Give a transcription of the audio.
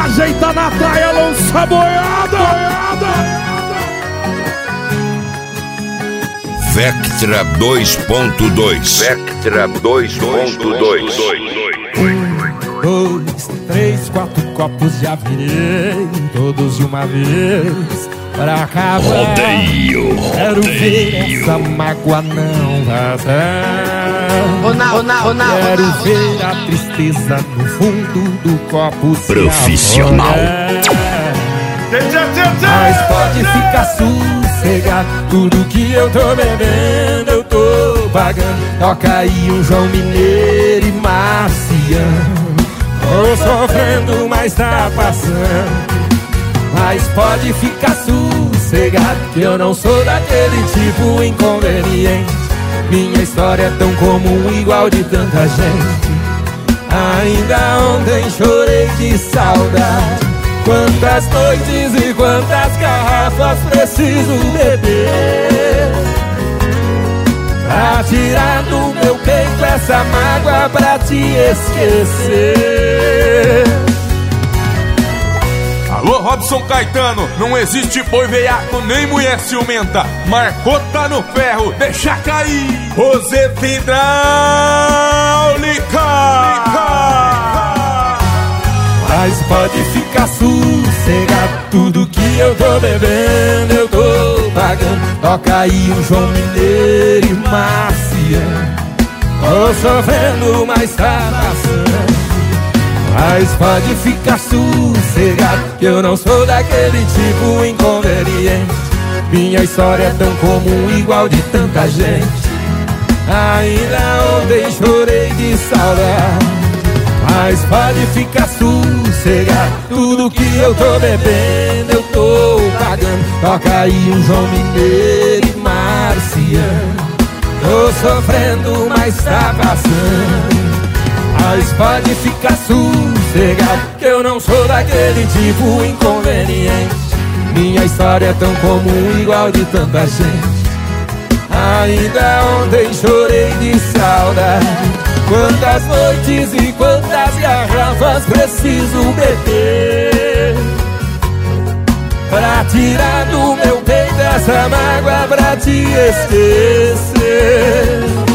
ajeita na praia, lança boiada. Vectra 2.2. Vectra 2.2. 1, 2, 3, 4 copos já virei, todos de uma vez, pra acabar. Rodeio. Quero ver essa mágoa não vazar. Quero ver a tristeza no fundo do copo se profissional. Mas pode ficar sossegado, tudo que eu tô bebendo eu tô pagando. Toca aí um João Mineiro e Marciano. Tô sofrendo, mas tá passando. Mas pode ficar sossegado, que eu não sou daquele tipo inconveniente. Minha história é tão comum, igual de tanta gente. Ainda ontem chorei de saudade. Quantas noites e quantas garrafas preciso beber pra tirar do meu peito essa mágoa pra te esquecer. Alô, Robson Caetano, não existe boi veiaco nem mulher ciumenta. Marcou, tá no ferro, deixa cair. Roseta hidráulica. Mas pode ficar sossegado, tudo que eu tô bebendo eu tô pagando. Toca aí um João Mineiro e Marciano. Tô sofrendo, mas tá passando. Mas pode ficar sossegado, que eu não sou daquele tipo inconveniente. Minha história é tão comum, igual de tanta gente. Ainda ontem chorei de saudade. Mas pode ficar sossegado, tudo que eu tô bebendo eu tô pagando. Toca aí um João Mineiro e Marciano. Tô sofrendo, mas tá passando. Mas pode ficar sossegado, que eu não sou daquele tipo inconveniente. Minha história é tão comum, igual de tanta gente. Ainda ontem chorei de saudade. Quantas noites e quantas garrafas preciso beber pra tirar do meu peito essa mágoa pra te esquecer.